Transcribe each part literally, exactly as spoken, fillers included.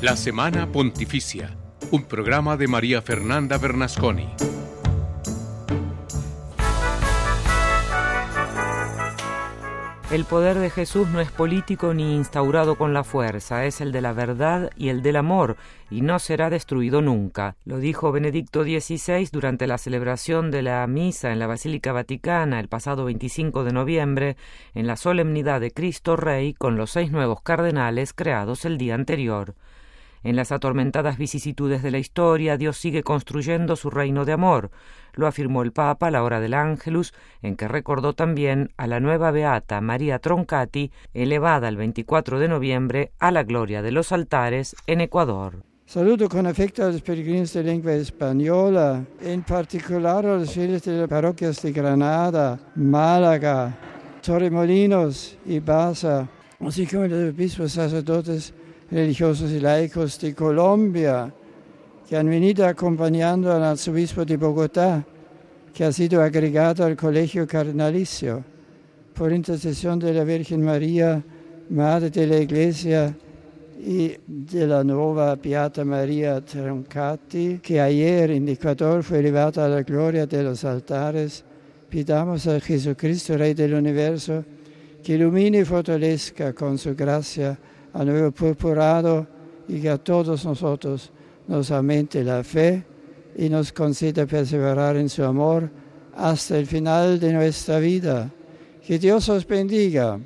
La Semana Pontificia, un programa de María Fernanda Bernasconi. El poder de Jesús no es político ni instaurado con la fuerza, es el de la verdad y el del amor, y no será destruido nunca. Lo dijo Benedicto dieciséis durante la celebración de la misa en la Basílica Vaticana el pasado veinticinco de noviembre, en la solemnidad de Cristo Rey, con los seis nuevos cardenales creados el día anterior. En las atormentadas vicisitudes de la historia, Dios sigue construyendo su reino de amor. Lo afirmó el Papa a la hora del Ángelus, en que recordó también a la nueva beata María Troncati, elevada el veinticuatro de noviembre a la gloria de los altares en Ecuador. Saludo con afecto a los peregrinos de lengua española, en particular a los fieles de las parroquias de Granada, Málaga, Torremolinos y Baza, así como los obispos sacerdotes religiosos y laicos de Colombia, que han venido acompañando al arzobispo de Bogotá, que ha sido agregado al Colegio Cardenalicio, por intercesión de la Virgen María, Madre de la Iglesia, y de la nueva Beata María Troncati, que ayer en Ecuador fue elevada a la gloria de los altares. Pidamos a Jesucristo, Rey del Universo, que ilumine y fortalezca con su gracia al nuevo purpurado y que a todos nosotros nos aumente la fe y nos conceda perseverar en su amor hasta el final de nuestra vida. Que Dios os bendiga.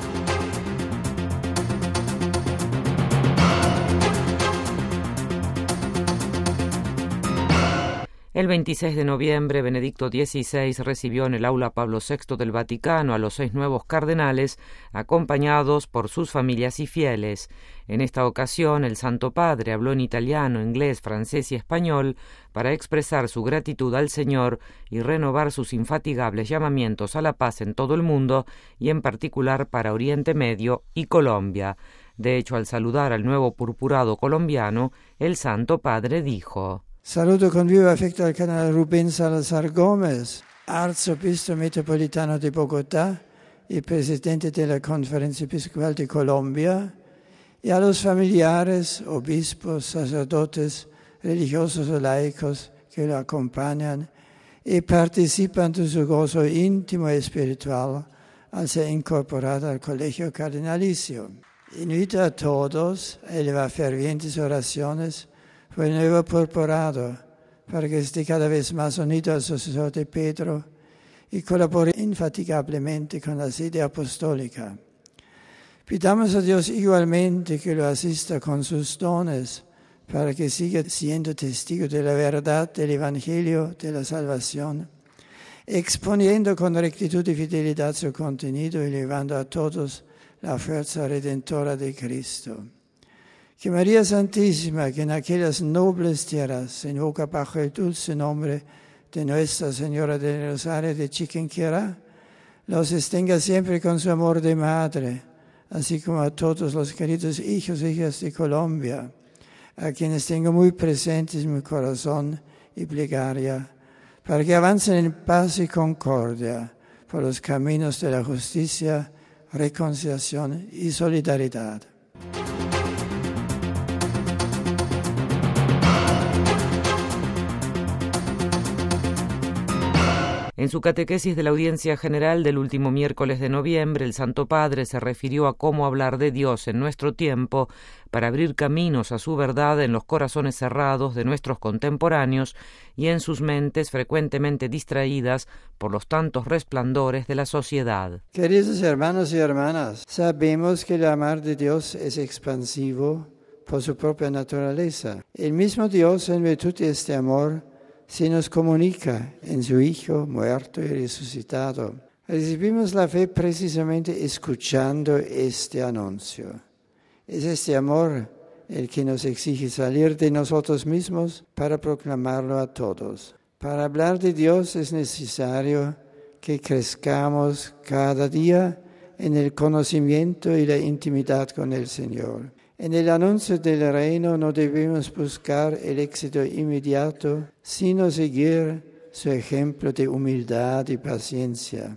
El veintiséis de noviembre, Benedicto dieciséis recibió en el aula Pablo sexto del Vaticano a los seis nuevos cardenales, acompañados por sus familias y fieles. En esta ocasión, el Santo Padre habló en italiano, inglés, francés y español para expresar su gratitud al Señor y renovar sus infatigables llamamientos a la paz en todo el mundo y en particular para Oriente Medio y Colombia. De hecho, al saludar al nuevo purpurado colombiano, el Santo Padre dijo: Saludo con vivo afecto al cardenal Rubén Salazar Gómez, arzobispo metropolitano de Bogotá y presidente de la Conferencia Episcopal de Colombia, y a los familiares, obispos, sacerdotes, religiosos o laicos que lo acompañan y participan de su gozo íntimo y espiritual al ser incorporado al Colegio Cardenalicio. Invito a todos a elevar fervientes oraciones por el nuevo purpurado, para que esté cada vez más unido al sacerdote Pedro y colabore infatigablemente con la sede apostólica. Pidamos a Dios igualmente que lo asista con sus dones, para que siga siendo testigo de la verdad del Evangelio de la salvación, exponiendo con rectitud y fidelidad su contenido y llevando a todos la fuerza redentora de Cristo. Que María Santísima, que en aquellas nobles tierras se invoca bajo el dulce nombre de Nuestra Señora del Rosario de Chiquinquirá, los sostenga siempre con su amor de madre, así como a todos los queridos hijos e hijas de Colombia, a quienes tengo muy presentes en mi corazón y plegaria, para que avancen en paz y concordia por los caminos de la justicia, reconciliación y solidaridad. En su catequesis de la audiencia general del último miércoles de noviembre, el Santo Padre se refirió a cómo hablar de Dios en nuestro tiempo para abrir caminos a su verdad en los corazones cerrados de nuestros contemporáneos y en sus mentes frecuentemente distraídas por los tantos resplandores de la sociedad. Queridos hermanos y hermanas, sabemos que el amor de Dios es expansivo por su propia naturaleza. El mismo Dios, en virtud de este amor, se nos comunica en su Hijo muerto y resucitado. Recibimos la fe precisamente escuchando este anuncio. Es este amor el que nos exige salir de nosotros mismos para proclamarlo a todos. Para hablar de Dios es necesario que crezcamos cada día en el conocimiento y la intimidad con el Señor. En el anuncio del reino no debemos buscar el éxito inmediato, sino seguir su ejemplo de humildad y paciencia.